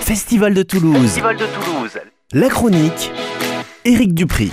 Festival de Toulouse. La chronique, Éric Dupri.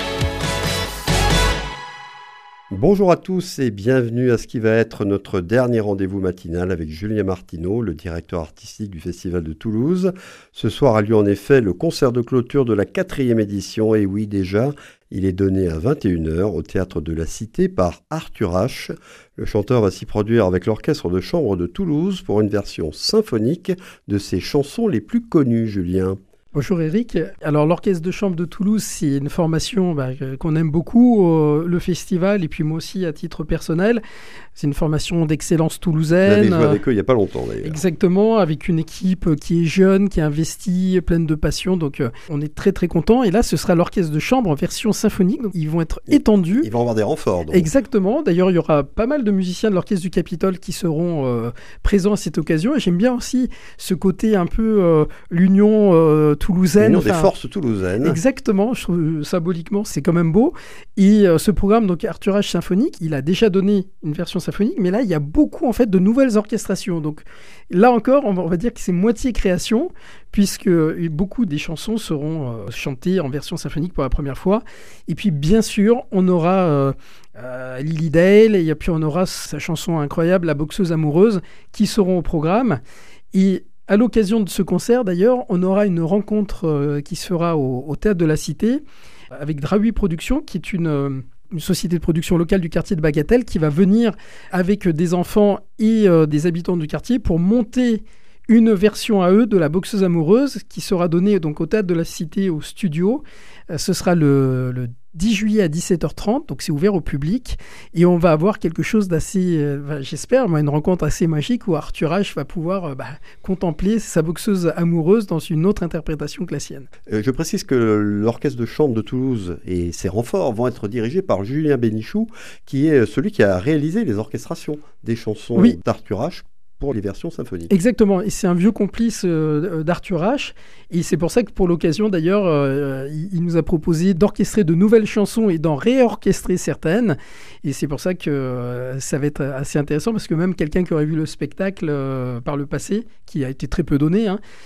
Bonjour à tous et bienvenue à ce qui va être notre dernier rendez-vous matinal avec Julien Martineau, le directeur artistique du Festival de Toulouse. Ce soir a lieu en effet le concert de clôture de la 4e édition, et oui déjà, il est donné à 21h au Théâtre de la Cité par Arthur H. Le chanteur va s'y produire avec l'Orchestre de Chambre de Toulouse pour une version symphonique de ses chansons les plus connues, Julien. Bonjour Eric. Alors l'Orchestre de Chambre de Toulouse, c'est une formation qu'on aime beaucoup, le festival, et puis moi aussi à titre personnel. C'est une formation d'excellence toulousaine. Vous avez joué avec eux il n'y a pas longtemps d'ailleurs. Exactement, avec une équipe qui est jeune, qui est investie, pleine de passion. Donc on est très très contents. Et là, ce sera l'Orchestre de Chambre en version symphonique. Donc ils vont être étendus. Ils vont avoir des renforts. Donc. Exactement. D'ailleurs, il y aura pas mal de musiciens de l'Orchestre du Capitole qui seront présents à cette occasion. Et j'aime bien aussi ce côté un peu l'union toulousaine. L'union des forces toulousaines. Exactement. Je trouve symboliquement, c'est quand même beau. Et ce programme, donc Arthur H symphonique, il a déjà donné une version symphonique, mais là il y a beaucoup en fait de nouvelles orchestrations. Donc là encore, on va dire que c'est moitié création, puisque beaucoup des chansons seront chantées en version symphonique pour la première fois. Et puis bien sûr, on aura Lily Dale, et puis on aura sa chanson incroyable, La boxeuse amoureuse, qui seront au programme. Et à l'occasion de ce concert, d'ailleurs, on aura une rencontre qui se fera au Théâtre de la Cité avec Drahui Productions, qui est une société de production locale du quartier de Bagatelle, qui va venir avec des enfants et des habitants du quartier pour monter une version à eux de La boxeuse amoureuse, qui sera donnée donc au Théâtre de la Cité, au studio. Ce sera le 10 juillet à 17h30, donc c'est ouvert au public, et on va avoir quelque chose d'assez, j'espère, une rencontre assez magique où Arthur H va pouvoir contempler sa boxeuse amoureuse dans une autre interprétation que la sienne. Je précise que l'Orchestre de Chambre de Toulouse et ses renforts vont être dirigés par Julien Bénichou, qui est celui qui a réalisé les orchestrations des chansons d'Arthur H pour les versions symphoniques. Exactement, et c'est un vieux complice d'Arthur H, et c'est pour ça que pour l'occasion d'ailleurs, il nous a proposé d'orchestrer de nouvelles chansons et d'en réorchestrer certaines, et c'est pour ça que ça va être assez intéressant, parce que même quelqu'un qui aurait vu le spectacle par le passé, qui a été très peu donné,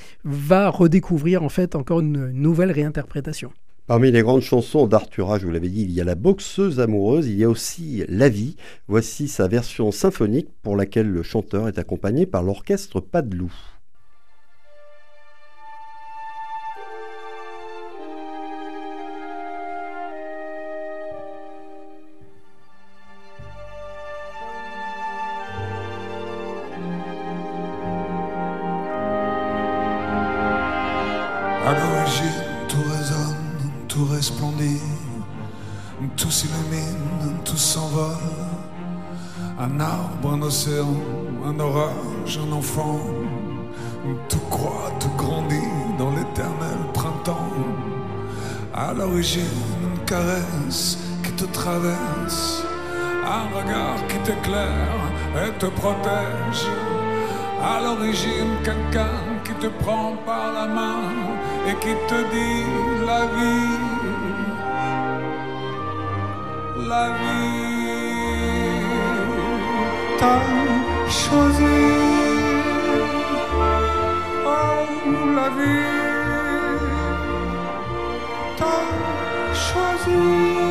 va redécouvrir en fait encore une nouvelle réinterprétation. Parmi les grandes chansons d'Arthur H, je vous l'avais dit, il y a La boxeuse amoureuse, il y a aussi La vie. Voici sa version symphonique pour laquelle le chanteur est accompagné par l'orchestre Padeloup. À l'origine, tout résonne, tout resplendit, tout s'illumine, tout s'envole. Un arbre, un océan, un orage, un enfant, tout croît, tout grandit dans l'éternel printemps. À l'origine, une caresse qui te traverse, un regard qui t'éclaire et te protège. À l'origine, quelqu'un qui te prend par la main et qui te dit la vie, t'as choisi, oh la vie, t'as choisi.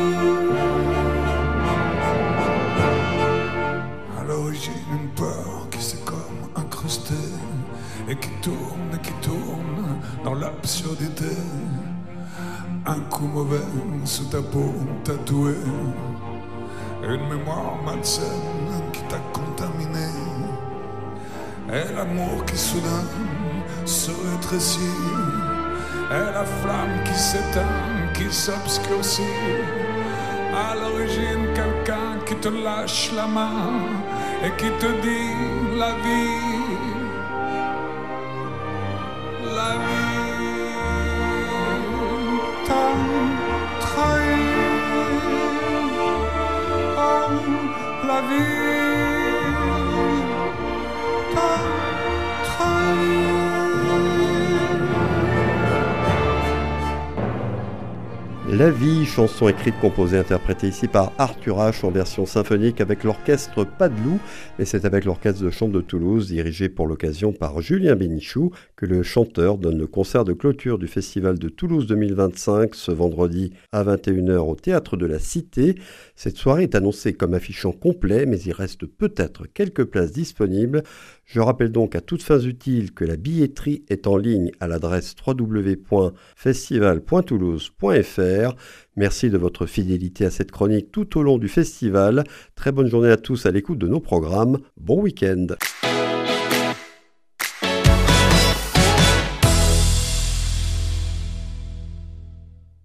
À l'origine, une peur qui s'est comme incrustée et qui tourne dans l'absurdité. Un coup mauvais sous ta peau tatouée, une mémoire malsaine qui t'a contaminé, et l'amour qui soudain se rétrécit, et la flamme qui s'éteint, qui s'obscurcit. À l'origine, quelqu'un qui te lâche la main et qui te dit la vie, t'as trahi, oh la vie, t'as trahi. La vie, chanson écrite, composée, interprétée ici par Arthur H en version symphonique avec l'orchestre Padeloup, et c'est avec l'orchestre de chant de Toulouse, dirigé pour l'occasion par Julien Bénichou, que le chanteur donne le concert de clôture du Festival de Toulouse 2025 ce vendredi à 21h au Théâtre de la Cité. Cette soirée est annoncée comme affichant complet, mais il reste peut-être quelques places disponibles. Je rappelle donc à toutes fins utiles que la billetterie est en ligne à l'adresse www.festival.toulouse.fr. Merci de votre fidélité à cette chronique tout au long du festival. Très bonne journée à tous à l'écoute de nos programmes. Bon week-end.